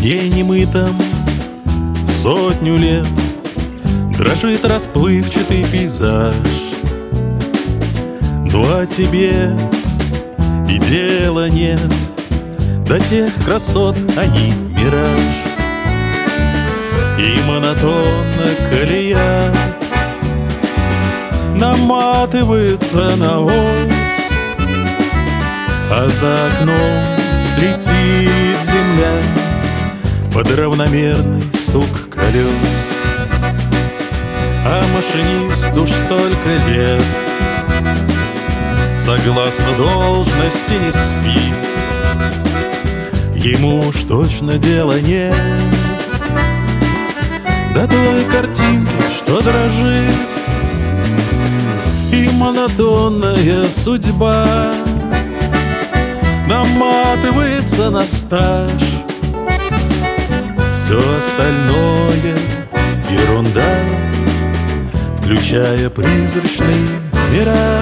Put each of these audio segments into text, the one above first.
дне немытом сотню лет дрожит расплывчатый пейзаж. Ну а тебе и дела нет до тех красот, они мираж. И монотонно колея наматывается на ось, а за окном летит земля под равномерный стук колес. А машинист уж столько лет согласно должности не спит. Ему уж точно дела нет до той картинки, что дрожит. И монотонная судьба наматывается на стаж. Все остальное ерунда, включая призрачный мираж.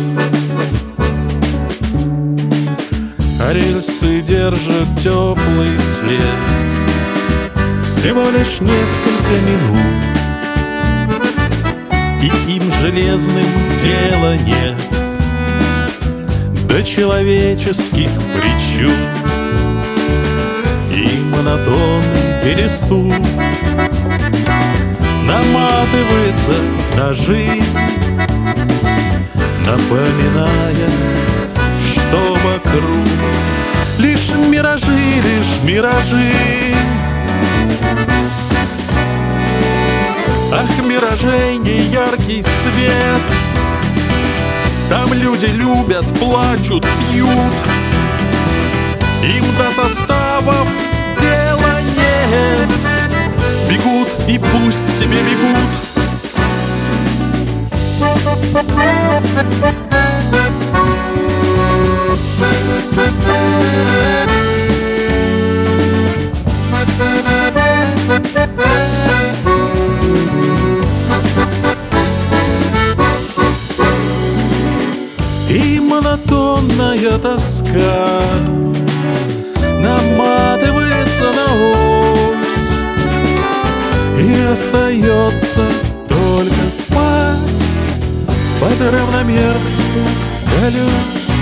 А рельсы держат теплый свет всего лишь несколько минут, и им железным дела нет до человеческих причуд. И монотонный перестук наматывается на жизнь, напоминая, что вокруг лишь миражи, лишь миражи. Ах, миражей неяркий свет, там люди любят, плачут, пьют. Им до составов дела нет, бегут и пусть себе бегут. И монотонная тоска наматывается на ось, и остается только спать под равномерный стук колес.